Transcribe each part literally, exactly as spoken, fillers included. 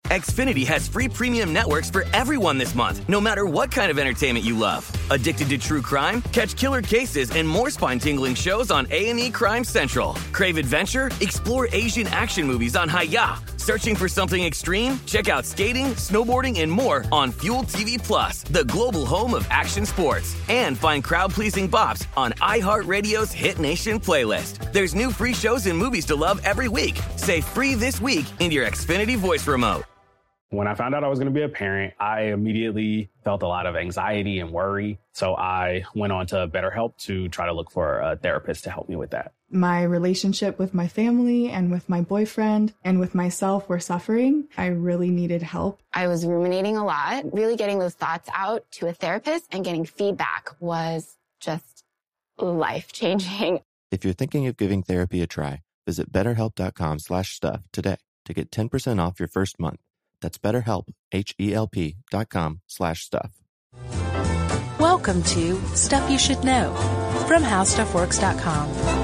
Xfinity has free premium networks for everyone this month, no matter what kind of entertainment you love. Addicted to true crime? Catch killer cases and more spine-tingling shows on A and E Crime Central. Crave adventure? Explore Asian action movies on Hi-Ya. Searching for something extreme? Check out skating, snowboarding, and more on Fuel T V Plus, the global home of action sports. And find crowd-pleasing bops on iHeartRadio's Hit Nation playlist. There's new free shows and movies to love every week. Say free this week in your Xfinity voice remote. When I found out I was going to be a parent, I immediately felt a lot of anxiety and worry. So I went on to BetterHelp to try to look for a therapist to help me with that. My relationship with my family and with my boyfriend and with myself were suffering. I really needed help. I was ruminating a lot. Really getting those thoughts out to a therapist and getting feedback was just life-changing. If you're thinking of giving therapy a try, visit betterhelp.com slash stuff today to get ten percent off your first month. That's BetterHelp, H-E-L-P dot com slash stuff. Welcome to Stuff You Should Know from How Stuff Works dot com.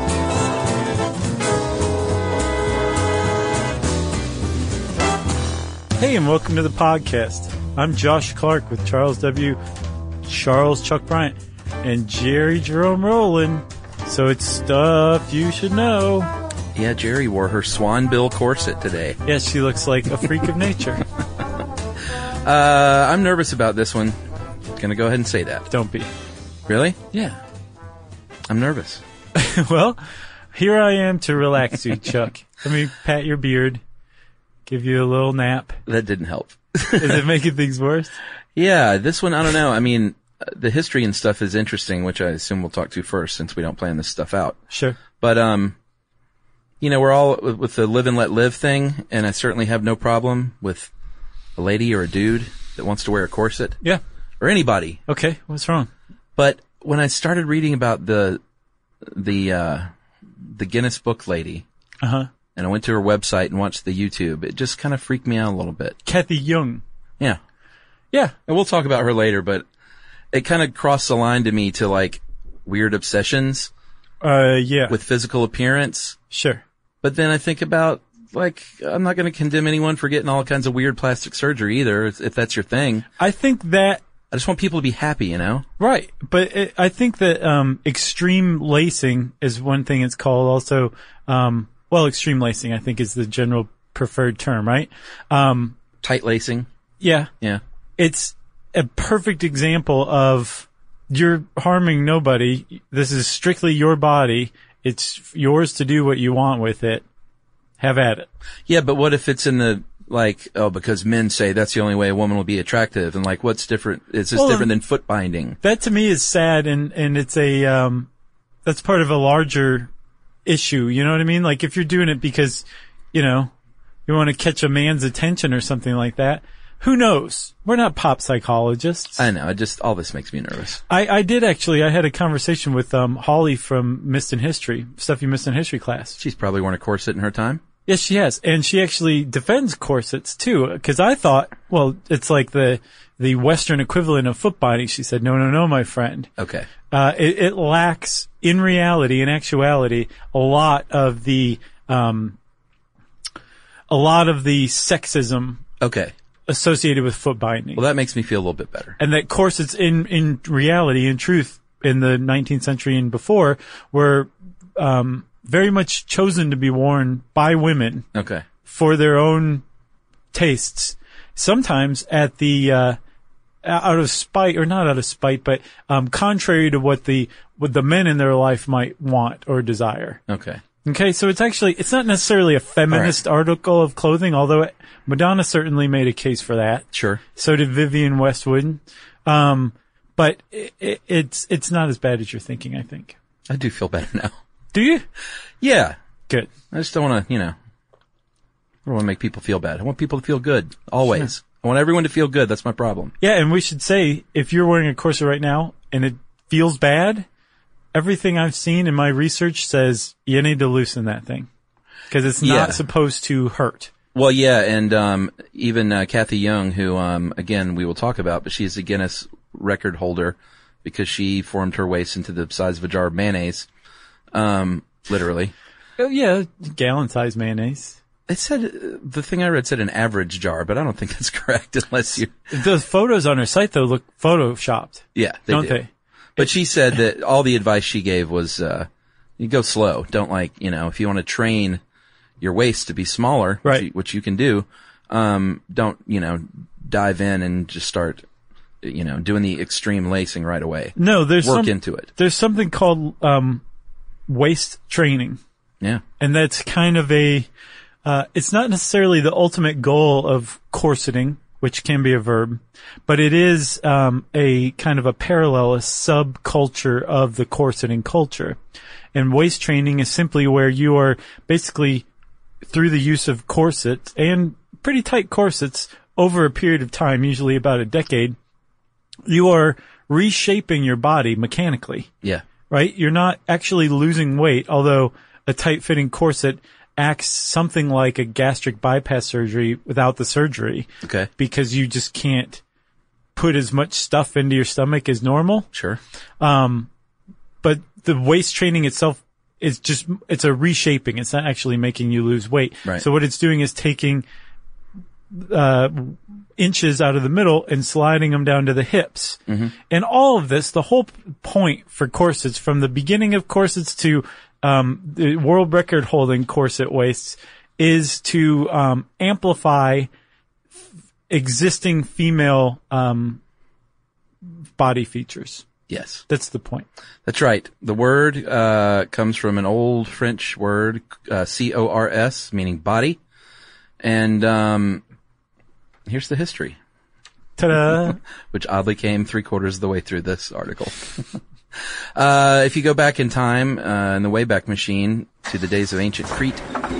Hey, and welcome to the podcast. I'm Josh Clark with Charles W. Charles Chuck Bryant and Jerry Jerome Rowland. So it's Stuff You Should Know. Yeah, Jerry wore her swanbill corset today. Yes, she looks like a freak of nature. uh, I'm nervous about this one. Gonna go ahead and say that. Don't be. Really? Yeah. I'm nervous. Well, here I am to relax you, Chuck. Let me pat your beard, give you a little nap. That didn't help. Is it making things worse? Yeah, this one, I don't know. I mean, the history and stuff is interesting, which I assume we'll talk to first since we don't plan this stuff out. Sure. But, um... you know, we're all with the live and let live thing, and I certainly have no problem with a lady or a dude that wants to wear a corset. Yeah. Or anybody. Okay, what's wrong? But when I started reading about the, the, uh, the Guinness Book lady, uh-huh, and I went to her website and watched the YouTube, it just kind of freaked me out a little bit. Kathy Young. Yeah. Yeah. And we'll talk about her later, but it kind of crossed the line to me to like weird obsessions. Uh, yeah. With physical appearance. Sure. But then I think about, like, I'm not going to condemn anyone for getting all kinds of weird plastic surgery either, if, if that's your thing. I think that... I just want people to be happy, you know? Right. But it, I think that um extreme lacing is one thing it's called. Also, um well, extreme lacing, I think, is the general preferred term, right? Um Tight lacing. Yeah. Yeah. It's a perfect example of you're harming nobody. This is strictly your body. It's yours to do what you want with it. Have at it. Yeah, but what if it's in the, like, oh, because men say that's the only way a woman will be attractive, and like, what's different? Is this well, different than foot binding? That to me is sad, and, and it's a, um, that's part of a larger issue. You know what I mean? Like, if you're doing it because, you know, you want to catch a man's attention or something like that, who knows? We're not pop psychologists. I know. It just, all this makes me nervous. I, I did actually. I had a conversation with, um, Holly from Missed in History, Stuff You Missed in History class. She's probably worn a corset in her time. Yes, she has. And she actually defends corsets too. Cause I thought, well, it's like the, the Western equivalent of foot binding. She said, no, no, no, my friend. Okay. Uh, it, it lacks, in reality, in actuality, a lot of the, um, a lot of the sexism. Okay. Associated with foot binding. Well, that makes me feel a little bit better. And that corsets in, in reality, in truth, in the nineteenth century and before, were, um, very much chosen to be worn by women. Okay. For their own tastes. Sometimes at the, uh, out of spite, or not out of spite, but, um, contrary to what the, what the men in their life might want or desire. Okay. Okay, so it's actually, it's not necessarily a feminist right. article of clothing, although it, Madonna certainly made a case for that. Sure. So did Vivienne Westwood. Um, but it, it, it's, it's not as bad as you're thinking, I think. I do feel better now. Do you? Yeah. Good. I just don't want to, you know, I don't want to make people feel bad. I want people to feel good. Always. Sure. I want everyone to feel good. That's my problem. Yeah, and we should say, if you're wearing a corset right now and it feels bad, everything I've seen in my research says you need to loosen that thing. Because it's not yeah. supposed to hurt. Well, yeah, and um even uh, Kathy Young, who, um again, we will talk about, but she's a Guinness record holder because she formed her waist into the size of a jar of mayonnaise. Um, literally. Oh, yeah, gallon-sized mayonnaise. It said, the thing I read said an average jar, but I don't think that's correct unless you... The photos on her site, though, look photoshopped. Yeah, they don't do. they? But she said that all the advice she gave was, uh, you go slow. Don't like, you know, if you want to train your waist to be smaller, right. which, you, which you can do, um, don't, you know, dive in and just start, you know, doing the extreme lacing right away. No, there's Work some, into it. There's something called, um, waist training. Yeah. And that's kind of a, uh, it's not necessarily the ultimate goal of corseting, which can be a verb, but it is, um, a kind of a parallel, a subculture of the corseting culture. And waist training is simply where you are basically, through the use of corsets and pretty tight corsets over a period of time, usually about a decade, you are reshaping your body mechanically. Yeah. Right? You're not actually losing weight, although a tight-fitting corset acts something like a gastric bypass surgery without the surgery. Okay. Because you just can't put as much stuff into your stomach as normal. Sure. Um, but the waist training itself is just, it's a reshaping. It's not actually making you lose weight. Right. So what it's doing is taking, uh, inches out of the middle and sliding them down to the hips. Mm-hmm. And all of this, the whole point for corsets, from the beginning of corsets to um the world record holding corset waists, is to um amplify f- existing female um body features. Yes. That's the point. That's right. The word uh comes from an old French word, uh, C O R S, meaning body. And um here's the history. Ta-da! Which oddly came three quarters of the way through this article. uh, if you go back in time, uh, in the Wayback Machine to the days of ancient Crete,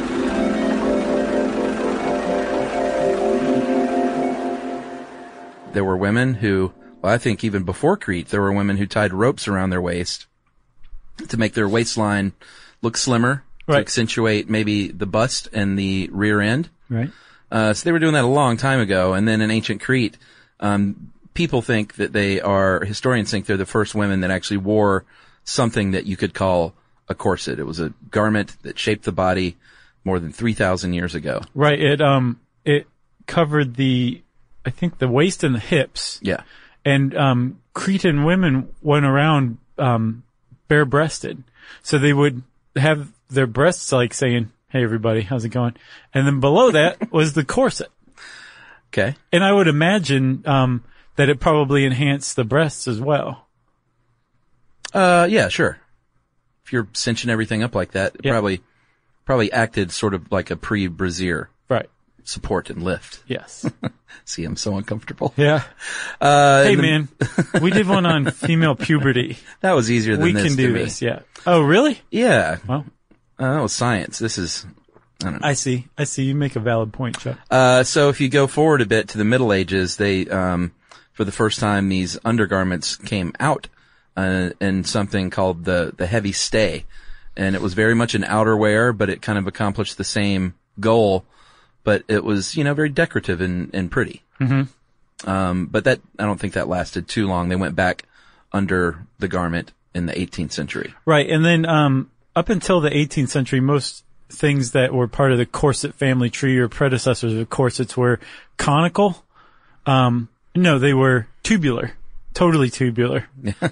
there were women who, well, I think even before Crete, there were women who tied ropes around their waist to make their waistline look slimmer, right. to accentuate maybe the bust and the rear end. Right. Uh, so they were doing that a long time ago. And then in ancient Crete, um, people think that they are, historians think they're the first women that actually wore something that you could call a corset. It was a garment that shaped the body more than three thousand years ago. Right. It, um, it covered the, I think the waist and the hips. Yeah. And, um, Cretan women went around, um, bare-breasted. So they would have their breasts like saying, "Hey everybody, how's it going?" And then below that was the corset. Okay. And I would imagine, um, that it probably enhanced the breasts as well. Uh, yeah, sure. If you're cinching everything up like that, it Yeah. probably, probably acted sort of like a pre-brassiere Right. support and lift. Yes. See, I'm so uncomfortable. Yeah. Uh, Hey the- man, we did one on female puberty. That was easier than We this can to do me. this, yeah. Oh, really? Yeah. Well, Uh, that was science. This is, I don't know. I see. I see. You make a valid point, Chuck. Uh, so if you go forward a bit to the Middle Ages, they, um, for the first time, these undergarments came out, uh, in something called the, the heavy stay. And it was very much an outerwear, but it kind of accomplished the same goal, but it was, you know, very decorative and, and pretty. Mm-hmm. Um, but that, I don't think that lasted too long. They went back under the garment in the eighteenth century. Right. And then, um, up until the eighteenth century, most things that were part of the corset family tree or predecessors of corsets were conical. Um, no, they were tubular, totally tubular.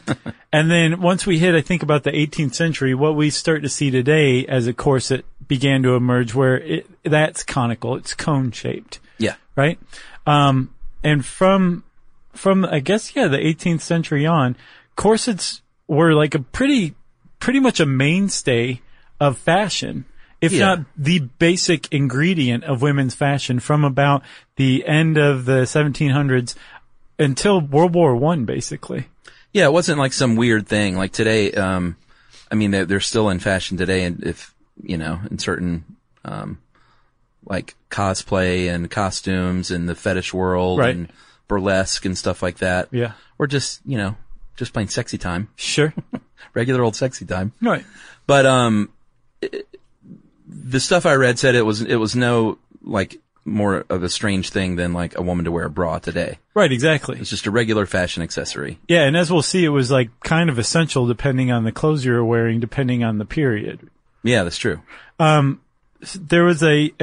And then once we hit, I think about the eighteenth century, what we start to see today as a corset began to emerge where it, that's conical. It's cone shaped. Yeah. Right. Um, and from, from, I guess, yeah, the eighteenth century on, corsets were like a pretty, pretty much a mainstay of fashion, if Yeah. not the basic ingredient of women's fashion from about the end of the seventeen hundreds until World War One, basically. Yeah, it wasn't like some weird thing. Like today, um, I mean, they're, they're still in fashion today, and if, you know, in certain, um, like cosplay and costumes and the fetish world Right. and burlesque and stuff like that. Yeah. Or just, you know, just plain sexy time. Sure. Regular old sexy time. Right. But, um, it, the stuff I read said it was, it was no, like, more of a strange thing than like a woman to wear a bra today. Right, exactly. It's just a regular fashion accessory. Yeah, and as we'll see, it was like kind of essential depending on the clothes you were wearing, depending on the period. Yeah, that's true. Um, there was a, a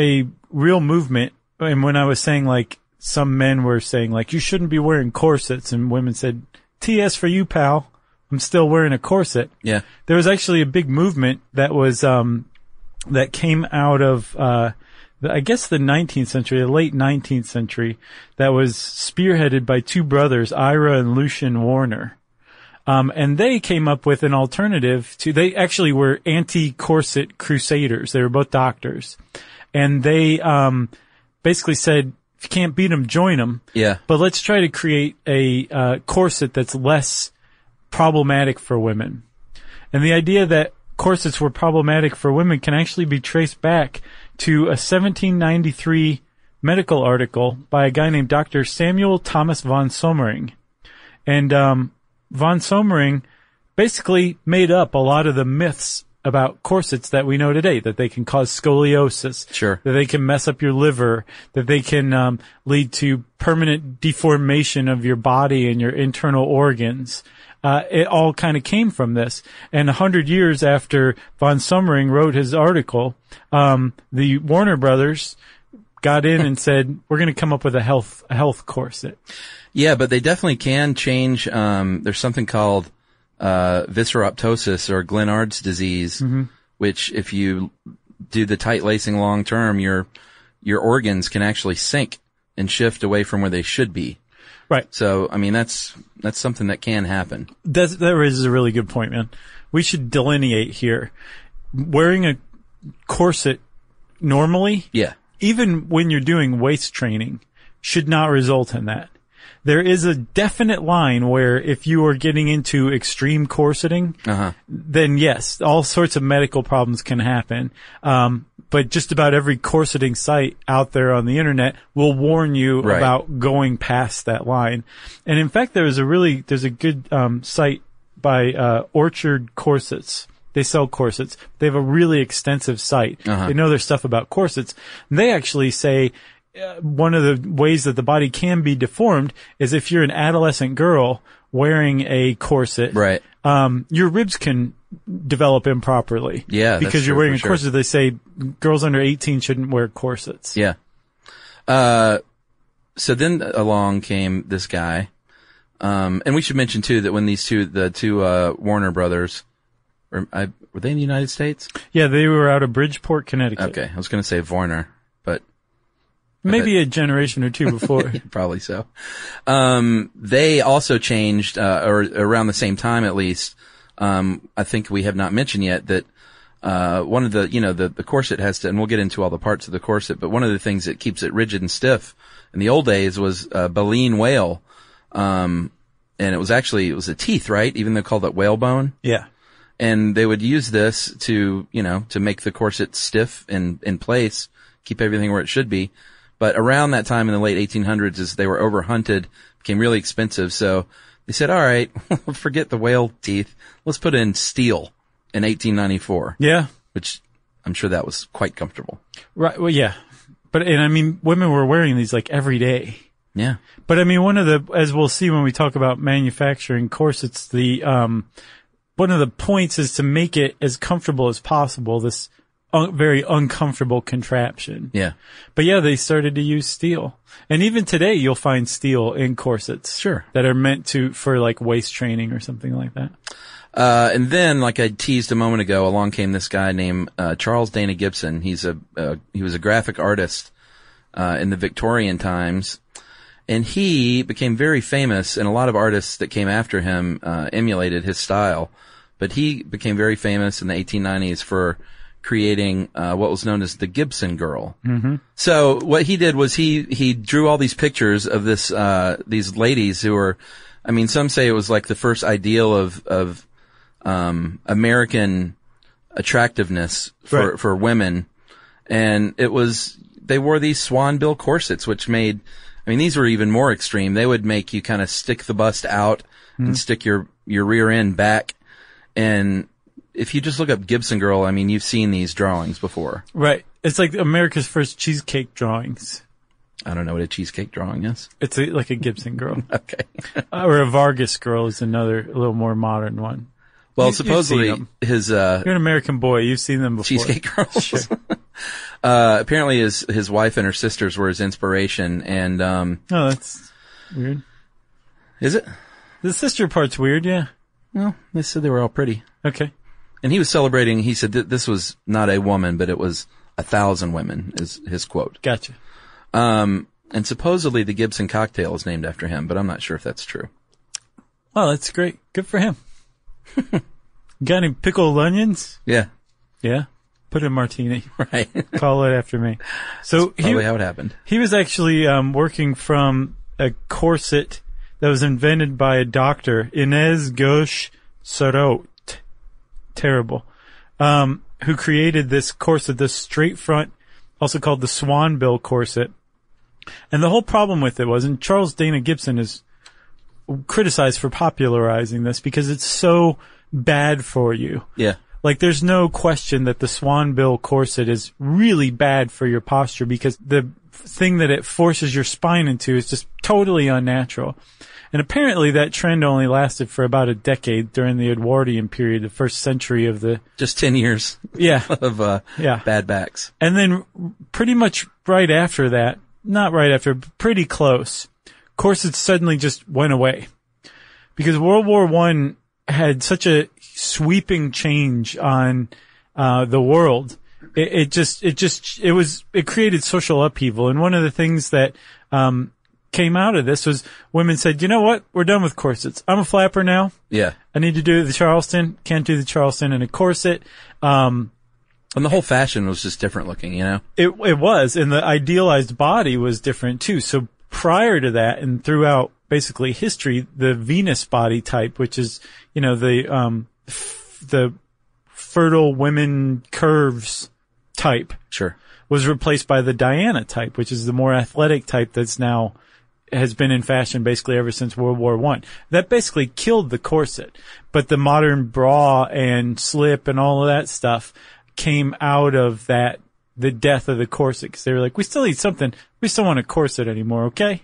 real movement. And when I was saying like some men were saying like, you shouldn't be wearing corsets, and women said, T S for you, pal. I'm still wearing a corset. Yeah. There was actually a big movement that was, um, that came out of, uh, the, I guess the nineteenth century, the late nineteenth century, that was spearheaded by two brothers, Ira and Lucian Warner. Um, and they came up with an alternative to, they actually were anti-corset crusaders. They were both doctors. And they, um, basically said, if you can't beat them, join them. Yeah. But let's try to create a, uh, corset that's less problematic for women. And the idea that corsets were problematic for women can actually be traced back to a seventeen ninety-three medical article by a guy named Doctor Samuel Thomas von Sommering. And, um, von Sommering basically made up a lot of the myths about corsets that we know today, that they can cause scoliosis, sure, that they can mess up your liver, that they can um, lead to permanent deformation of your body and your internal organs. Uh, it all kind of came from this. And a hundred years after von Sommering wrote his article, um, the Warner Brothers got in and said, we're going to come up with a health, a health corset. Yeah, but they definitely can change. Um, there's something called uh, visceroptosis or Glenard's disease, mm-hmm. which if you do the tight lacing long term, your your organs can actually sink and shift away from where they should be. Right. So, I mean, that's that's something that can happen. That's, that raises a really good point, man. We should delineate here. Wearing a corset normally, yeah, even when you're doing waist training, should not result in that. There is a definite line where if you are getting into extreme corseting, uh-huh. then yes, all sorts of medical problems can happen. Um, but just about every corseting site out there on the internet will warn you right. about going past that line. And in fact, there is a really, there's a good, um, site by, uh, Orchard Corsets. They sell corsets. They have a really extensive site. Uh-huh. They know their stuff about corsets. And they actually say, Uh, one of the ways that the body can be deformed is if you're an adolescent girl wearing a corset, right? Um, your ribs can develop improperly. Yeah, because that's you're true, wearing a for sure. corset. They say girls under eighteen shouldn't wear corsets. Yeah. Uh, so then along came this guy, um, and we should mention too that when these two, the two uh, Warner brothers, or I, were they in the United States? Yeah, they were out of Bridgeport, Connecticut. Okay, I was going to say Warner, but. Maybe a generation or two before. Probably so. Um, they also changed, uh, or around the same time at least, um, I think we have not mentioned yet that, uh, one of the, you know, the, the corset has to, and we'll get into all the parts of the corset, but one of the things that keeps it rigid and stiff in the old days was, uh, baleen whale. Um, and it was actually, it was a teeth, right? Even though they called it whalebone. Yeah. And they would use this to, you know, to make the corset stiff in, in place, keep everything where it should be. But around that time in the late eighteen hundreds, as they were overhunted, became really expensive. So they said, all right, forget the whale teeth. Let's put in steel in eighteen ninety-four. Yeah. Which I'm sure that was quite comfortable. Right. Well, yeah. But, and I mean, women were wearing these like every day. Yeah. But I mean, one of the, as we'll see when we talk about manufacturing corsets, the, um, one of the points is to make it as comfortable as possible. This, Un- very uncomfortable contraption. Yeah. But yeah, they started to use steel. And even today you'll find steel in corsets. Sure. That are meant to, for like waist training or something like that. Uh, and then, like I teased a moment ago, along came this guy named, uh, Charles Dana Gibson. He's a, uh, he was a graphic artist, uh, in the Victorian times. And he became very famous, and a lot of artists that came after him, uh, emulated his style. But he became very famous in the eighteen nineties for creating uh what was known as the Gibson girl. Mm-hmm. So what he did was he he drew all these pictures of this uh these ladies who were, I mean, some say it was like the first ideal of of um American attractiveness for right. for women, and it was they wore these swanbill corsets, which made, I mean, these were even more extreme. They would make you kind of stick the bust out mm-hmm. and stick your your rear end back. And if you just look up Gibson girl, I mean, you've seen these drawings before. Right. It's like America's first cheesecake drawings. I don't know what a cheesecake drawing is. It's a, like a Gibson girl. Okay. Or a Vargas girl is another, a little more modern one. Well, You- you've supposedly seen 'em. his uh, You're an American boy. You've seen them before. Cheesecake Girls. Sure. uh, apparently, his his wife and her sisters were his inspiration, and um, Oh, that's weird. is it? The sister part's weird, yeah. Well, they said they were all pretty. Okay. And he was celebrating. He said that this was not a woman, but it was a thousand women. Is his quote. Gotcha. Um, and supposedly the Gibson cocktail is named after him, but I'm not sure if that's true. Oh, that's great. Good for him. Got any pickled onions? Yeah, Yeah. Put in a martini. right. Call it after me. So he, Probably how it happened. he was actually um, working from a corset that was invented by a doctor, Inez Gauche Sarraute. Terrible. Um, who created this corset, this straight front, also called the Swanbill corset. And the whole problem with it was, and Charles Dana Gibson is criticized for popularizing this because it's so bad for you. Yeah. Like, there's no question that the Swanbill corset is really bad for your posture because the thing that it forces your spine into is just totally unnatural. And apparently that trend only lasted for about a decade during the Edwardian period, the first century of the... Just ten years Yeah. of uh, Yeah. bad backs. And then pretty much right after that, not right after, but pretty close, corsets suddenly just went away. Because World War One had such a sweeping change on uh the world. It, it just, it just, it was, it created social upheaval. And one of the things that um came out of this was women said, you know what? We're done with corsets. I'm a flapper now. Yeah. I need to do the Charleston. Can't do the Charleston in a corset. Um, And the whole fashion was just different looking, you know? It it was, and the idealized body was different too. So prior to that, and throughout basically history, the Venus body type, which is, you know, the um f- the fertile women curves type, Sure. was replaced by the Diana type, which is the more athletic type that's now has been in fashion basically ever since World War One. That basically killed the corset, but the modern bra and slip and all of that stuff came out of that, the death of the corset, because they were like, we still need something. We still want a corset anymore, okay?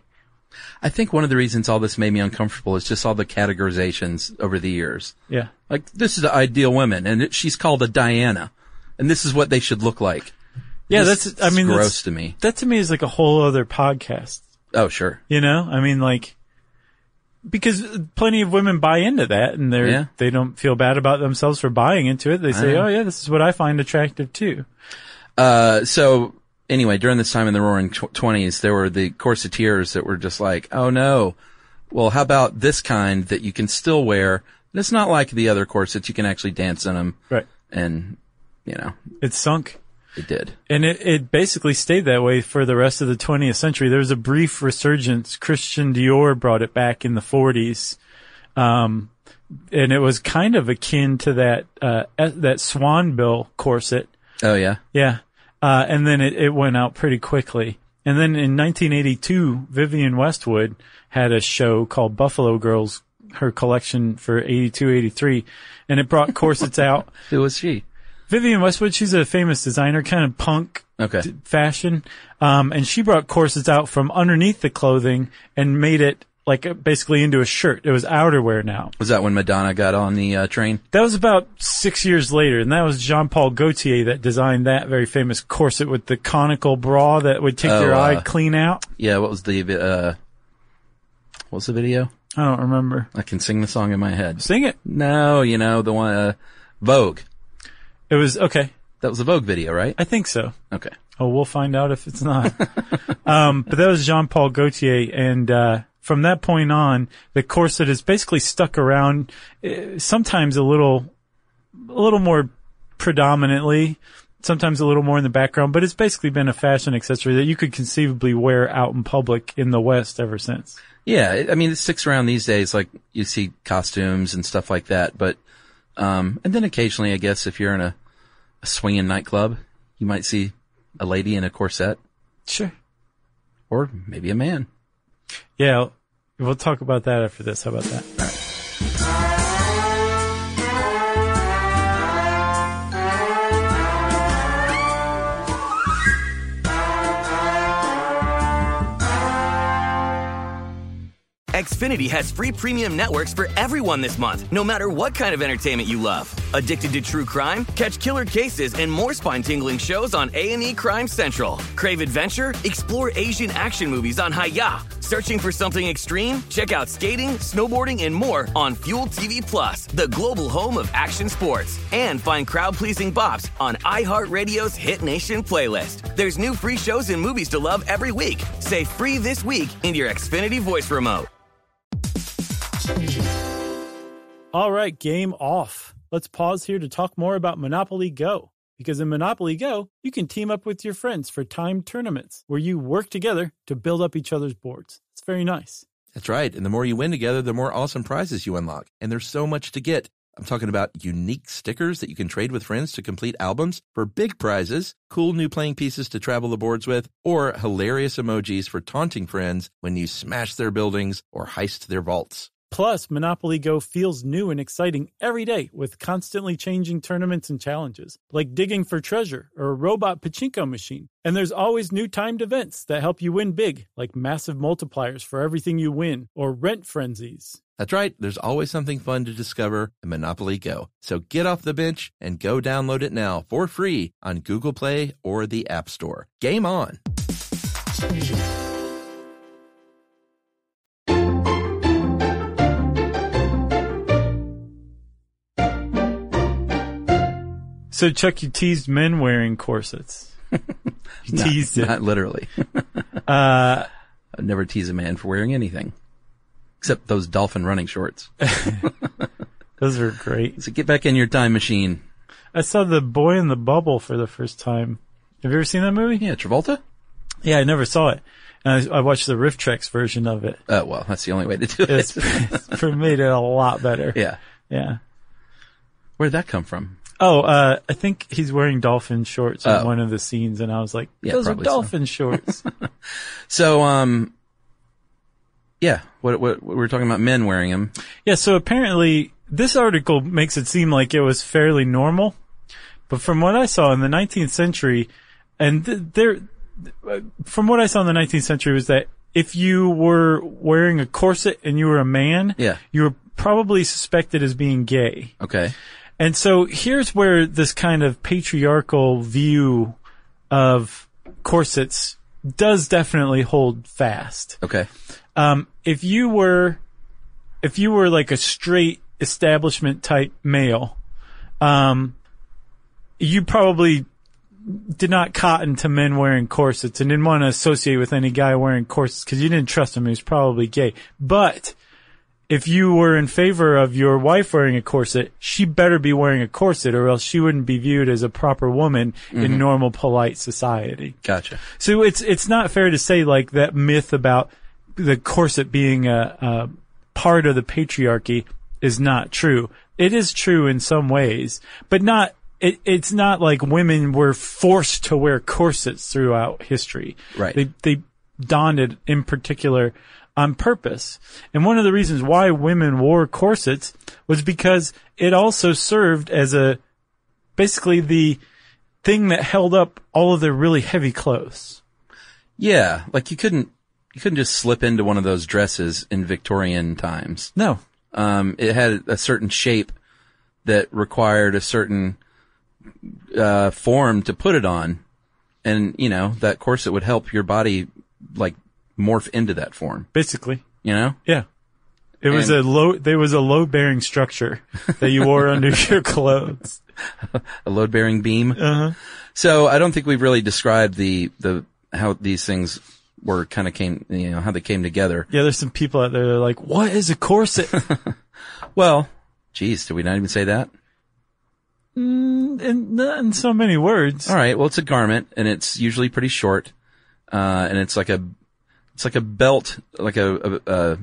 I think one of the reasons all this made me uncomfortable is just all the categorizations over the years. Yeah. Like, this is the ideal woman, and it, she's called a Diana, and this is what they should look like. Yeah, This that's, I mean, is gross that's, to me. that to me is like a whole other podcast, Oh, sure. you know? I mean, like, because plenty of women buy into that and they're, Yeah. they don't feel bad about themselves for buying into it. They say, know. oh yeah, this is what I find attractive too. Uh, so anyway, during this time in the Roaring Twenties, there were the corseteers that were just like, "Oh no, well, how about this kind that you can still wear? And it's not like the other corsets; you can actually dance in them." Right. And you know, It sunk. it did. And it, it basically stayed that way for the rest of the twentieth century. There was a brief resurgence. Christian Dior brought it back in the forties. Um, and it was kind of akin to that, uh, that Swanbill corset. Oh yeah. Yeah. Uh, and then it, it went out pretty quickly. And then in nineteen eighty-two, Vivienne Westwood had a show called Buffalo Girls, her collection for eighty-two, eighty-three, and it brought corsets out. Who was she? Vivienne Westwood, she's a famous designer, kind of punk Okay. d- fashion. Um, and she brought corsets out from underneath the clothing and made it like uh, basically into a shirt. It was outerwear now. Was that when Madonna got on the uh, train? That was about six years later, and that was Jean-Paul Gaultier that designed that very famous corset with the conical bra that would take Oh, your eye uh, clean out. Yeah. What was the uh? What was the video? I don't remember. I can sing the song in my head. Sing it. No, you know the one, uh, Vogue. It was, okay. That was a Vogue video, right? I think so. Okay. Oh, we'll find out if it's not. um, but that was Jean-Paul Gaultier, and uh from that point on, the corset is basically stuck around, uh, sometimes a little, a little more predominantly, sometimes a little more in the background, but it's basically been a fashion accessory that you could conceivably wear out in public in the West ever since. Yeah, it- I mean, it sticks around these days. Like you see costumes and stuff like that, but um, and then occasionally, I guess, if you're in a, a swinging nightclub, you might see a lady in a corset, Sure. or maybe a man. Yeah, we'll talk about that after this. How about that? Xfinity has free premium networks for everyone this month, no matter what kind of entertainment you love. Addicted to true crime? Catch killer cases and more spine-tingling shows on A and E Crime Central. Crave adventure? Explore Asian action movies on Hi-Ya. Searching for something extreme? Check out skating, snowboarding, and more on Fuel T V Plus, the global home of action sports. And find crowd-pleasing bops on iHeartRadio's Hit Nation playlist. There's new free shows and movies to love every week. Say free this week in your Xfinity voice remote. All right, game off. Let's pause here to talk more about Monopoly Go. Because in Monopoly Go, you can team up with your friends for timed tournaments where you work together to build up each other's boards. It's very nice. That's right. And the more you win together, the more awesome prizes you unlock. And there's so much to get. I'm talking about unique stickers that you can trade with friends to complete albums for big prizes, cool new playing pieces to travel the boards with, or hilarious emojis for taunting friends when you smash their buildings or heist their vaults. Plus, Monopoly Go feels new and exciting every day with constantly changing tournaments and challenges, like digging for treasure or a robot pachinko machine. And there's always new timed events that help you win big, like massive multipliers for everything you win or rent frenzies. That's right. There's always something fun to discover in Monopoly Go. So get off the bench and go download it now for free on Google Play or the App Store. Game on! So, Chuck, you teased men wearing corsets. You not, teased it. Not literally. uh, I'd never tease a man for wearing anything. Except those dolphin running shorts. Those are great. So get back in your time machine. I saw The Boy in the Bubble for the first time. Have you ever seen that movie? Yeah, Travolta? Yeah, I never saw it. And I, I watched the Riff Tracks version of it. Oh, well, that's the only way to do it. It's, it's made it a lot better. Yeah. Yeah. Where'd that come from? Oh, uh, I think he's wearing dolphin shorts in oh. one of the scenes, and I was like, yeah, those are dolphin so. shorts. So, um, yeah, what, what, what we're talking about men wearing them. Yeah, so apparently this article makes it seem like it was fairly normal, but from what I saw in the nineteenth century, and th- there, from what I saw in the nineteenth century was that if you were wearing a corset and you were a man, yeah. you were probably suspected as being gay. Okay. And so here's where this kind of patriarchal view of corsets does definitely hold fast. Okay. Um, if you were, if you were like a straight establishment type male, um, you probably did not cotton to men wearing corsets and didn't want to associate with any guy wearing corsets because you didn't trust him. He was probably gay. But if you were in favor of your wife wearing a corset, she better be wearing a corset or else she wouldn't be viewed as a proper woman mm-hmm. in normal, polite society. Gotcha. So it's, it's not fair to say like that myth about the corset being a, a part of the patriarchy is not true. It is true in some ways, but not, it, it's not like women were forced to wear corsets throughout history. Right. They, they donned it in particular on purpose. And one of the reasons why women wore corsets was because it also served as a, basically the thing that held up all of their really heavy clothes. Yeah. Like you couldn't, you couldn't just slip into one of those dresses in Victorian times. No. Um, it had a certain shape that required a certain, uh, form to put it on. And, you know, that corset would help your body, like, morph into that form. Basically. You know? Yeah. It and was a low, there was a load bearing structure that you wore under your clothes. A load bearing beam. Uh-huh. So I don't think we've really described the, the, how these things were kind of came, you know, how they came together. Yeah, there's some people out there that are like, what is a corset? Well, geez, did we not even say that? Mm, in, not in so many words. All right. Well, it's a garment and it's usually pretty short. Uh, and it's like a, it's like a belt, like a, a, a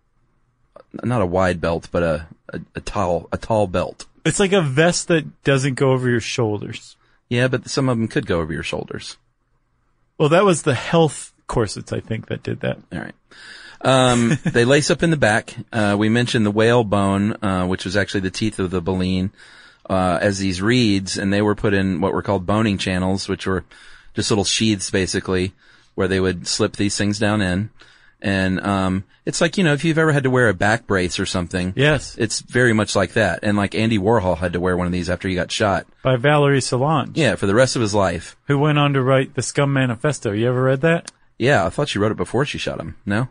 not a wide belt, but a, a, a tall, a tall belt. It's like a vest that doesn't go over your shoulders. Yeah, but some of them could go over your shoulders. Well, that was the health corsets, I think, that did that. All right. Um, they lace up in the back. Uh, we mentioned the whalebone, uh, which was actually the teeth of the baleen, uh, as these reeds, and they were put in what were called boning channels, which were just little sheaths, basically, where they would slip these things down in. And, um, it's like, you know, if you've ever had to wear a back brace or something. Yes. It's very much like that. And like Andy Warhol had to wear one of these after he got shot. By Valerie Solange. Yeah, for the rest of his life. Who went on to write the Scum Manifesto. You ever read that? Yeah, I thought she wrote it before she shot him. No?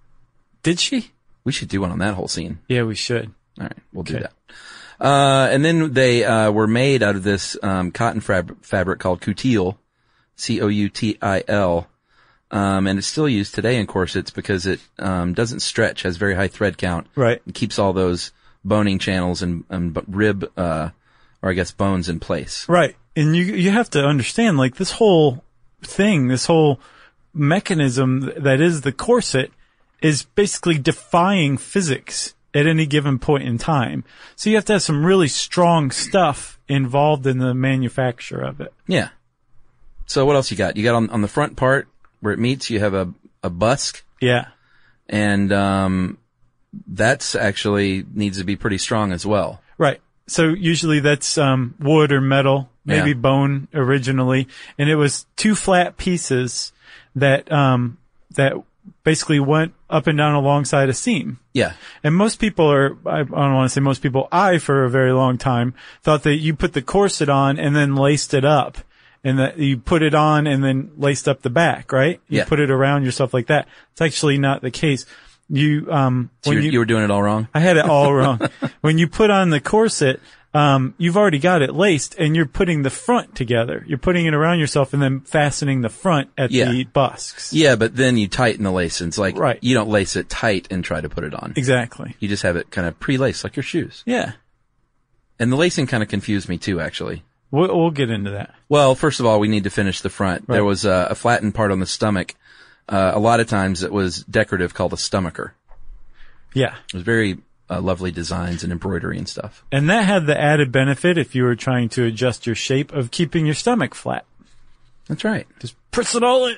Did she? We should do one on that whole scene. Yeah, we should. All right, we'll Okay. do that. Uh, and then they, uh, were made out of this, um, cotton fab- fabric called coutil. C O U T I L. Um, and it's still used today in corsets because it, um, doesn't stretch, has very high thread count. Right. It keeps all those boning channels and, and b- rib, uh, or I guess bones in place. Right. And you, you have to understand, like, this whole thing, this whole mechanism that is the corset is basically defying physics at any given point in time. So you have to have some really strong stuff involved in the manufacture of it. Yeah. So what else you got? You got on, on the front part where it meets, you have a, a busk. Yeah. And, um, that's actually needs to be pretty strong as well. Right. So usually that's, um, wood or metal, maybe Yeah. bone originally. And it was two flat pieces that, um, that basically went up and down alongside a seam. Yeah. And most people are, I don't want to say most people, I, for a very long time, thought that you put the corset on and then laced it up. And that you put it on and then laced up the back, right? You Yeah. put it around yourself like that. It's actually not the case. You, um, So when you, you were doing it all wrong? I had it all wrong. When you put on the corset, um, you've already got it laced and you're putting the front together. You're putting it around yourself and then fastening the front at Yeah. the busks. Yeah, but then you tighten the lace. And it's like, Right. you don't lace it tight and try to put it on. Exactly. You just have it kind of pre-laced like your shoes. Yeah. And the lacing kind of confused me too, actually. We'll, we'll get into that. Well, first of all, we need to finish the front. Right. There was a, a flattened part on the stomach. Uh, a lot of times it was decorative, called a stomacher. Yeah. It was very uh, lovely designs and embroidery and stuff. And that had the added benefit, if you were trying to adjust your shape, of keeping your stomach flat. That's right. Just press it all in.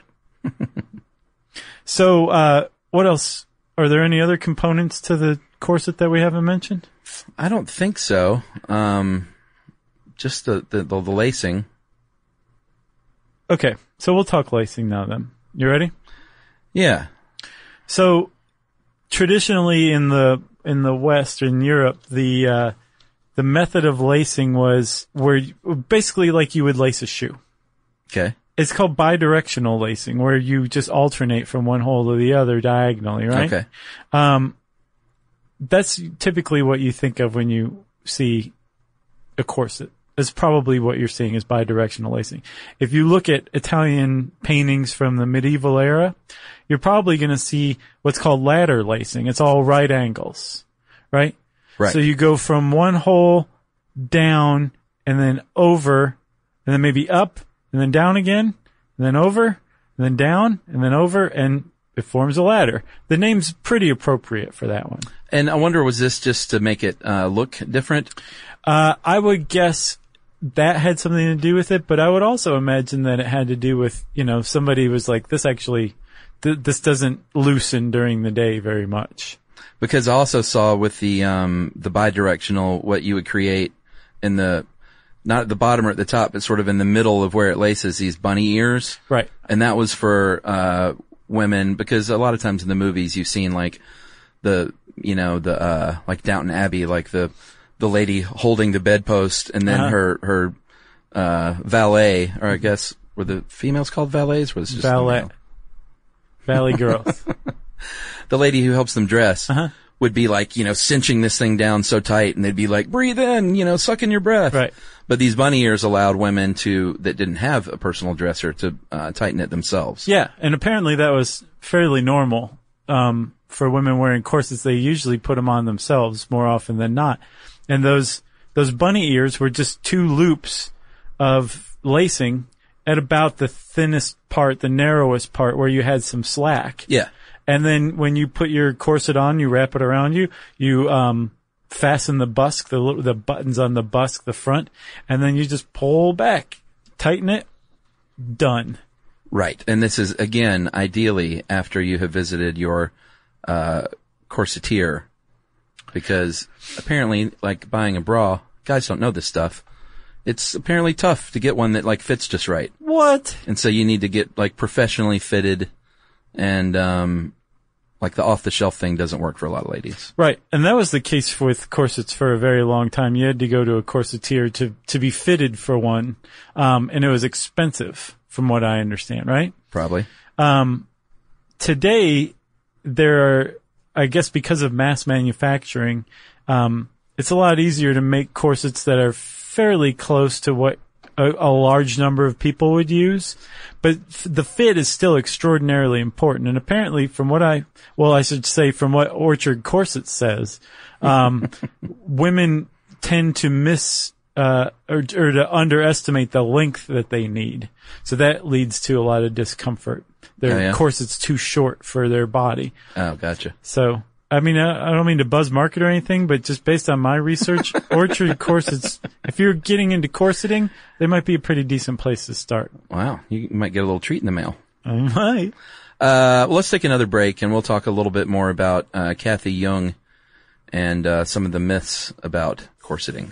So, uh, what else? Are there any other components to the corset that we haven't mentioned? I don't think so. Um, just the, the, the, the lacing. Okay. So we'll talk lacing now then. You ready? Yeah. So traditionally in the, in the West, in Europe, the, uh, the method of lacing was where you, basically like you would lace a shoe. Okay. It's called bidirectional lacing, where you just alternate from one hole to the other diagonally, right? Okay. Um, that's typically what you think of when you see a corset. That's probably what you're seeing is bidirectional lacing. If you look at Italian paintings from the medieval era, you're probably going to see what's called ladder lacing. It's all right angles, right? Right. So you go from one hole down and then over and then maybe up and then down again and then over and then down and then over, and it forms a ladder. The name's pretty appropriate for that one. And I wonder, was this just to make it uh, look different? Uh, I would guess that had something to do with it, but I would also imagine that it had to do with, you know, somebody was like, this actually, th- this doesn't loosen during the day very much. Because I also saw with the um the bidirectional what you would create in the, not at the bottom or at the top, but sort of in the middle of where it laces, these bunny ears. Right. And that was for uh women, because a lot of times in the movies you've seen like the, you know, the uh like Downton Abbey, like the the lady holding the bedpost, and then Uh-huh. her her uh valet, or I guess were the females called valets? Was it just the Valet. male? Valley girls. The lady who helps them dress Uh-huh. would be like, you know, cinching this thing down so tight, and they'd be like, breathe in, you know, suck in your breath. Right. But these bunny ears allowed women to, that didn't have a personal dresser, to uh, tighten it themselves. Yeah, and apparently that was fairly normal um, for women wearing corsets. They usually put them on themselves more often than not. And those those bunny ears were just two loops of lacing at about the thinnest part, the narrowest part, where you had some slack. Yeah. And then when you put your corset on, you wrap it around you, you um fasten the busk, the little- the buttons on the busk, the front, and then you just pull back, tighten it, done. Right. And this is, again, ideally after you have visited your uh corsetier, because apparently, like buying a bra, guys don't know this stuff. It's apparently tough to get one that like fits just right. What? And so you need to get like professionally fitted, and um Like the off-the-shelf thing doesn't work for a lot of ladies. Right. And that was the case with corsets for a very long time. You had to go to a corseteer to, to be fitted for one. Um, and it was expensive from what I understand, right? Probably. Um, today there are, I guess because of mass manufacturing, um, it's a lot easier to make corsets that are fairly close to what a, a large number of people would use. But f- the fit is still extraordinarily important. And apparently from what I, well, I should say from what Orchard Corset says, um, women tend to miss, uh, or, or to underestimate the length that they need. So that leads to a lot of discomfort. Their Oh, yeah? corset's too short for their body. Oh, gotcha. So, I mean, I, I don't mean to buzz market or anything, but just based on my research, Orchard Corsets, if you're getting into corseting, they might be a pretty decent place to start. Wow. You might get a little treat in the mail. I might. Uh, well, let's take another break and we'll talk a little bit more about, uh, Kathy Young and, uh, some of the myths about corseting.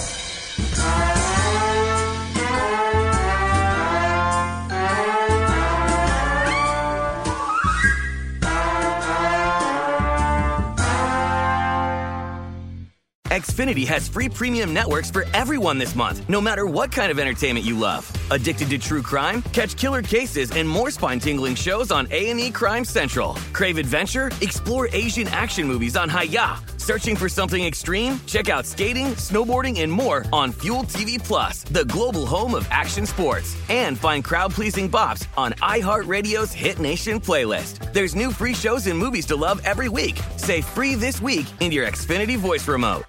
Xfinity has free premium networks for everyone this month, no matter what kind of entertainment you love. Addicted to true crime? Catch killer cases and more spine-tingling shows on A and E Crime Central. Crave adventure? Explore Asian action movies on Hi-Ya. Searching for something extreme? Check out skating, snowboarding, and more on Fuel T V Plus, the global home of action sports. And find crowd-pleasing bops on iHeartRadio's Hit Nation playlist. There's new free shows and movies to love every week. Say free this week in your Xfinity voice remote.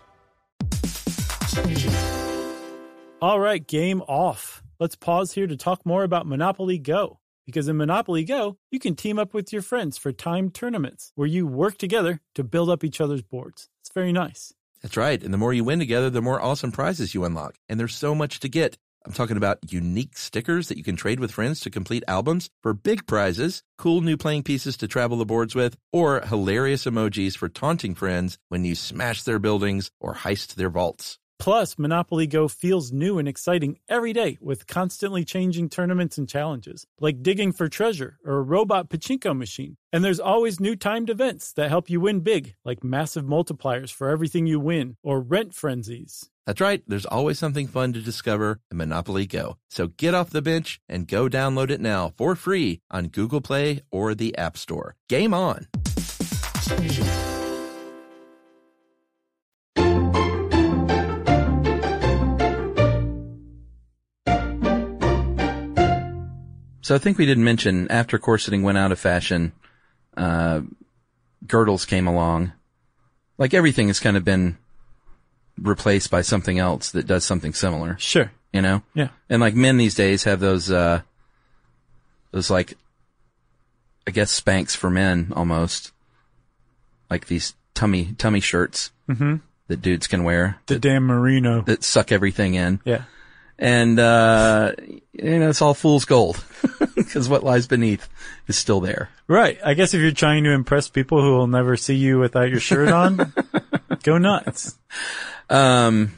All right, game off. Let's pause here to talk more about Monopoly Go. Because in Monopoly Go, you can team up with your friends for timed tournaments where you work together to build up each other's boards. It's very nice. That's right. And the more you win together, the more awesome prizes you unlock. And there's so much to get. I'm talking about unique stickers that you can trade with friends to complete albums for big prizes, cool new playing pieces to travel the boards with, or hilarious emojis for taunting friends when you smash their buildings or heist their vaults. Plus, Monopoly Go feels new and exciting every day with constantly changing tournaments and challenges, like digging for treasure or a robot pachinko machine. And there's always new timed events that help you win big, like massive multipliers for everything you win or rent frenzies. That's right. There's always something fun to discover in Monopoly Go. So get off the bench and go download it now for free on Google Play or the App Store. Game on! So I think we didn't mention, after corseting went out of fashion, uh, girdles came along. Like everything has kind of been replaced by something else that does something similar. Sure. You know? Yeah. And like men these days have those, uh, those like, I guess Spanx for men almost. Like these tummy, tummy shirts Mm-hmm. that dudes can wear. The that, damn merino. that suck everything in. Yeah. And, uh, you know, it's all fool's gold. Because what lies beneath is still there. Right. I guess if you're trying to impress people who will never see you without your shirt on, go nuts. Um,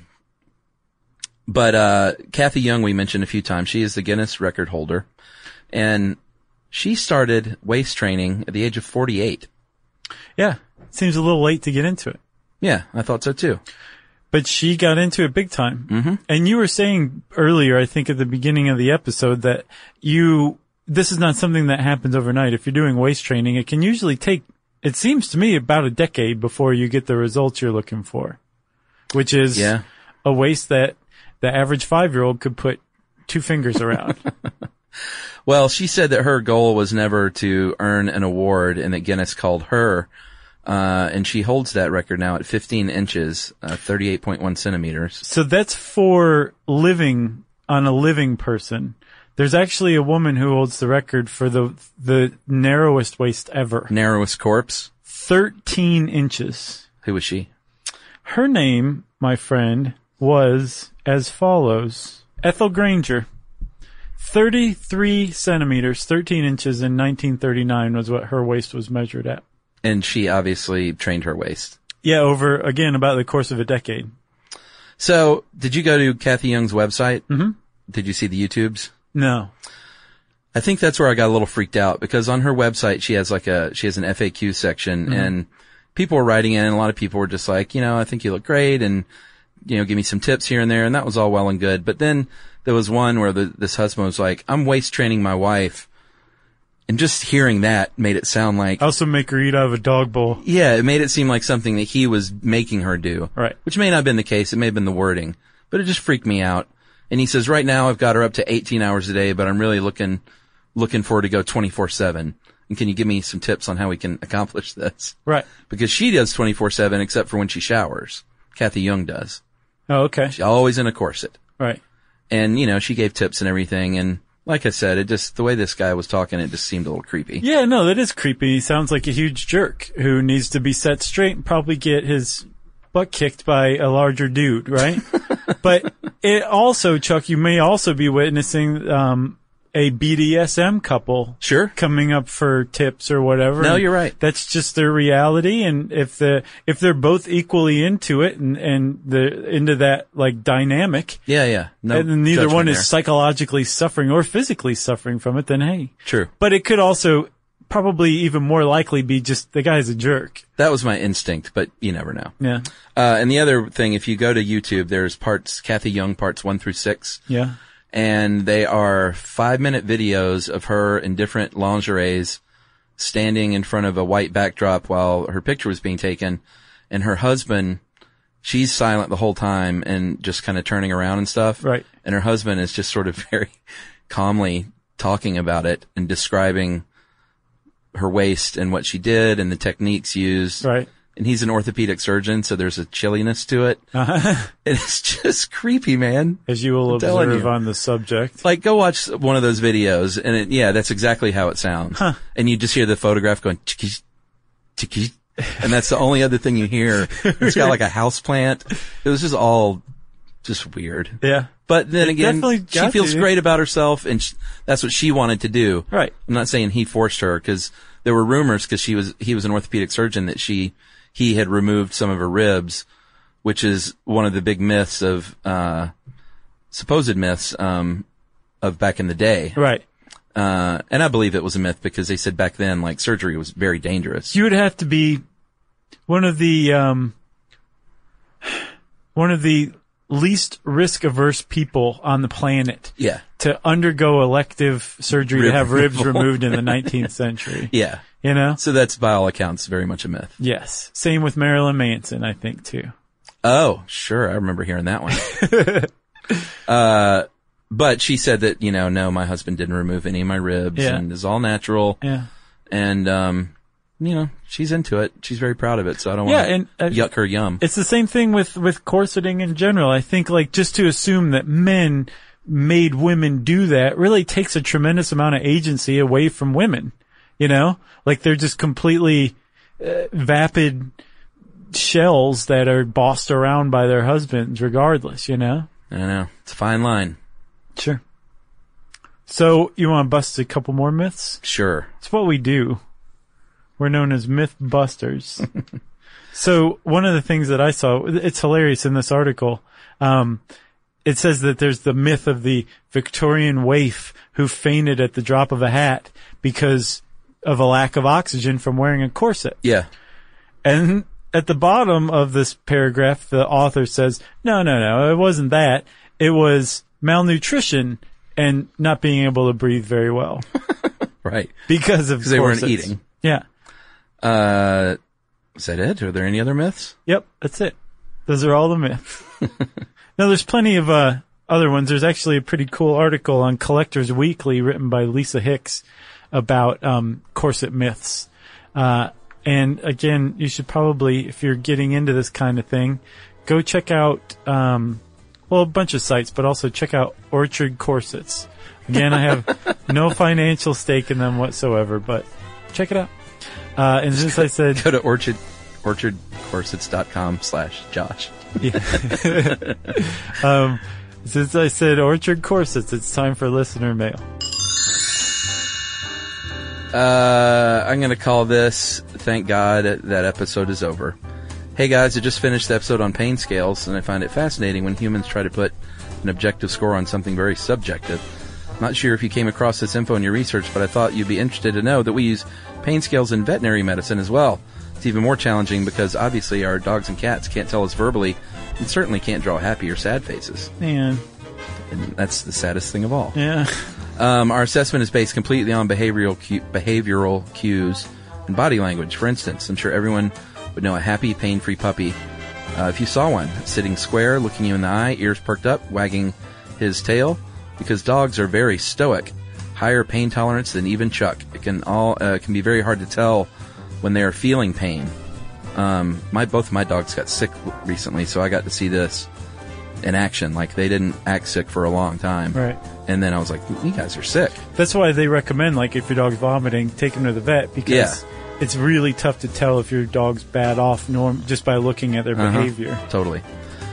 but, uh, Kathy Young, we mentioned a few times. She is the Guinness record holder. And she started waist training at the age of forty-eight. Yeah. Seems a little late to get into it. Yeah, I thought so too. But she got into it big time. Mm-hmm. And you were saying earlier, I think at the beginning of the episode, that you, this is not something that happens overnight. If you're doing waist training, it can usually take, it seems to me, about a decade before you get the results you're looking for. Which is Yeah. a waist that the average five-year-old could put two fingers around. Well, she said that her goal was never to earn an award and that Guinness called her. Uh, and she holds that record now at fifteen inches, uh, thirty-eight point one centimeters. So that's for living on a living person. There's actually a woman who holds the record for the the narrowest waist ever. Narrowest corpse. thirteen inches. Who was she? Her name, my friend, was as follows. Ethel Granger. thirty-three centimeters, thirteen inches in nineteen thirty-nine was what her waist was measured at. And she obviously trained her waist. Yeah, over, again, about the course of a decade. So, did you go to Kathy Young's website? Mm-hmm. Did you see the YouTubes? No. I think that's where I got a little freaked out because on her website she has like a she has an F A Q section mm-hmm. and people were writing in and a lot of people were just like, you know, I think you look great and you know, give me some tips here and there, and that was all well and good. But then there was one where the, this husband was like, I'm waist training my wife. And just hearing that made it sound like... Also make her eat out of a dog bowl. Yeah, it made it seem like something that he was making her do. Right. Which may not have been the case. It may have been the wording. But it just freaked me out. And he says, right now I've got her up to eighteen hours a day, but I'm really looking looking for her to go twenty-four seven. And can you give me some tips on how we can accomplish this? Right. Because she does twenty-four seven except for when she showers. Kathy Young does. Oh, okay. She's always in a corset. Right. And, you know, she gave tips and everything. And like I said, it just, the way this guy was talking, it just seemed a little creepy. Yeah, no, that is creepy. He sounds like a huge jerk who needs to be set straight and probably get his butt kicked by a larger dude, right? But it also, Chuck, you may also be witnessing, um, a B D S M couple. Sure. Coming up for tips or whatever. No, you're right. That's just their reality. And if the, if they're both equally into it and, and the, into that, like, dynamic. Yeah, yeah. No. And neither one is there. psychologically suffering or physically suffering from it, then hey. True. But it could also probably even more likely be just the guy's a jerk. That was my instinct, but you never know. Yeah. Uh, and the other thing, if you go to YouTube, there's parts, Kathy Young parts one through six. Yeah. And they are five minute videos of her in different lingeries standing in front of a white backdrop while her picture was being taken. And her husband, she's silent the whole time and just kind of turning around and stuff. Right. And her husband is just sort of very calmly talking about it and describing her waist and what she did and the techniques used. Right. And he's an orthopedic surgeon, so there's a chilliness to it. Uh-huh. And it's just creepy, man. As you will I'm observe you. on the subject. Like, go watch one of those videos, and it, yeah, that's exactly how it sounds. Huh. And you just hear the photograph going, chiki, chiki, and that's the only other thing you hear. It's got like a house plant. It was just all just weird. Yeah. But then It again, definitely she got feels you. great about herself, and sh- that's what she wanted to do. Right. I'm not saying he forced her, because there were rumors, because she was he was an orthopedic surgeon, that she he had removed some of her ribs, which is one of the big myths of uh supposed myths um of back in the day. Right. Uh and I believe it was a myth because they said back then, like, surgery was very dangerous. You would have to be one of the um one of the least risk averse people on the planet. Yeah. To undergo elective surgery Rib to have ribs removal. removed in the nineteenth century. Yeah. You know? So that's, by all accounts, very much a myth. Yes. Same with Marilyn Manson, I think, too. Oh, sure. I remember hearing that one. uh, but she said that, you know, no, my husband didn't remove any of my ribs Yeah. and it's all natural. Yeah. And, um, you know, she's into it. She's very proud of it. So I don't Yeah, want and, uh, to yuck her yum. It's the same thing with, with corseting in general. I think, like, just to assume that men made women do that really takes a tremendous amount of agency away from women. You know? Like, they're just completely uh, vapid shells that are bossed around by their husbands regardless, you know? I don't know. It's a fine line. Sure. So, you want to bust a couple more myths? Sure. It's what we do. We're known as myth busters. So, one of the things that I saw, it's hilarious in this article, um, it says that there's the myth of the Victorian waif who fainted at the drop of a hat because of a lack of oxygen from wearing a corset. Yeah. And at the bottom of this paragraph, the author says, no, no, no, it wasn't that. It was malnutrition and not being able to breathe very well. Right. Because of Because they weren't corsets. eating. Yeah. Uh, is that it? Are there any other myths? Yep, that's it. Those are all the myths. Now, there's plenty of uh, other ones. There's actually a pretty cool article on Collectors Weekly written by Lisa Hicks about um, corset myths. Uh, and again, you should probably, if you're getting into this kind of thing, go check out, um, well, a bunch of sites, but also check out Orchard Corsets. Again, I have no financial stake in them whatsoever, but check it out. Uh, and since I said... Go to orchard, orchardcorsets.com slash Josh. Yeah. um, since I said Orchard Corsets, it's time for listener mail. Uh, I'm going to call this, thank God that episode is over. Hey guys, I just finished the episode on pain scales, and I find it fascinating when humans try to put an objective score on something very subjective. Not sure if you came across this info in your research, but I thought you'd be interested to know that we use pain scales in veterinary medicine as well. It's even more challenging because obviously our dogs and cats can't tell us verbally and certainly can't draw happy or sad faces. Man. And that's the saddest thing of all. Yeah. Um, our assessment is based completely on behavioral cu- behavioral cues and body language. For instance, I'm sure everyone would know a happy, pain-free puppy. Uh, if you saw one sitting square, looking you in the eye, ears perked up, wagging his tail, because dogs are very stoic, higher pain tolerance than even Chuck. It can all uh, can be very hard to tell when they are feeling pain. Um, my both of my dogs got sick recently, so I got to see this in action. Like, they didn't act sick for a long time. Right. And then I was like, you guys are sick. That's why they recommend, like, if your dog's vomiting, take him to the vet, because Yeah. it's really tough to tell if your dog's bad off norm just by looking at their Uh-huh. behavior. Totally.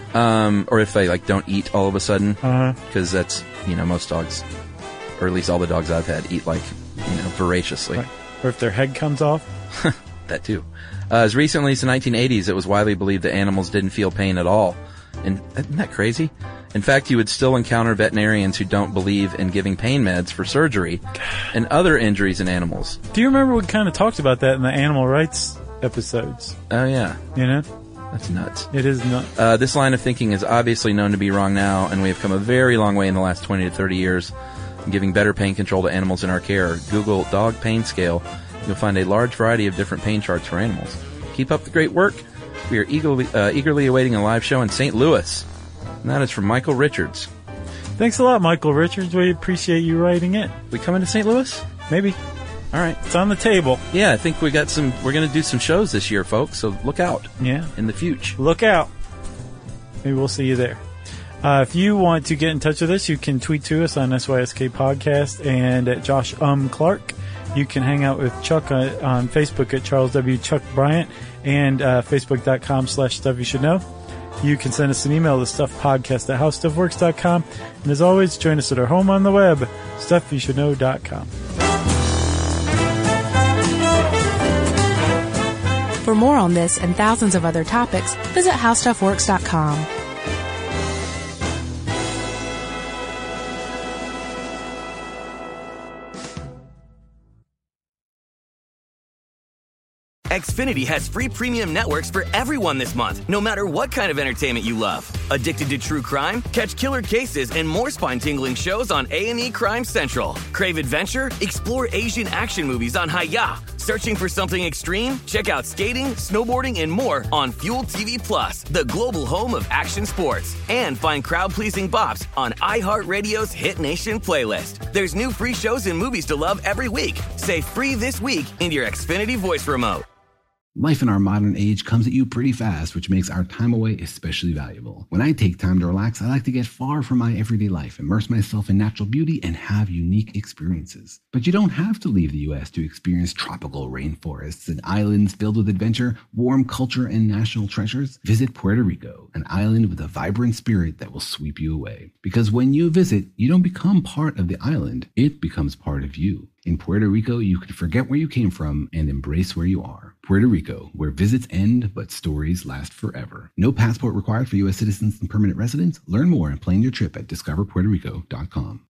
Um, or if they, like, don't eat all of a sudden. Uh-huh. Because that's, you know, most dogs, or at least all the dogs I've had, eat, like, you know, voraciously. Right. Or if their head comes off. That too. Uh, as recently as the nineteen eighties, it was widely believed that animals didn't feel pain at all. And isn't that crazy? In fact, you would still encounter veterinarians who don't believe in giving pain meds for surgery and other injuries in animals. Do you remember we kind of talked about that in the animal rights episodes? Oh, yeah. You know? That's nuts. It is nuts. Uh, this line of thinking is obviously known to be wrong now, and we have come a very long way in the last twenty to thirty years in giving better pain control to animals in our care. Google dog pain scale. You'll find a large variety of different pain charts for animals. Keep up the great work. We are eagerly, uh, eagerly awaiting a live show in Saint Louis. And that is from Michael Richards. Thanks a lot, Michael Richards. We appreciate you writing it. We coming to Saint Louis? Maybe. All right. It's on the table. Yeah, I think we got some, we're going to do some shows this year, folks, so look out. Yeah. In the future. Look out. Maybe we'll see you there. Uh, if you want to get in touch with us, you can tweet to us on S Y S K Podcast and at Josh Um Clark. You can hang out with Chuck on, on Facebook at Charles W. Chuck Bryant and uh, Facebook.com slash Stuff You Should Know. You can send us an email to stuffpodcast at howstuffworks dot com. And as always, join us at our home on the web, stuff you should know dot com. For more on this and thousands of other topics, visit how stuff works dot com. Xfinity has free premium networks for everyone this month, no matter what kind of entertainment you love. Addicted to true crime? Catch killer cases and more spine-tingling shows on A and E Crime Central. Crave adventure? Explore Asian action movies on Hi-Ya. Searching for something extreme? Check out skating, snowboarding, and more on Fuel T V Plus, the global home of action sports. And find crowd-pleasing bops on iHeartRadio's Hit Nation playlist. There's new free shows and movies to love every week. Say free this week in your Xfinity voice remote. Life in our modern age comes at you pretty fast, which makes our time away especially valuable. When I take time to relax, I like to get far from my everyday life, immerse myself in natural beauty, and have unique experiences. But you don't have to leave the U S to experience tropical rainforests and islands filled with adventure, warm culture, and national treasures. Visit Puerto Rico, an island with a vibrant spirit that will sweep you away. Because when you visit, you don't become part of the island, it becomes part of you. In Puerto Rico, you can forget where you came from and embrace where you are. Puerto Rico, where visits end but stories last forever. No passport required for U S citizens and permanent residents. Learn more and plan your trip at discover puerto rico dot com.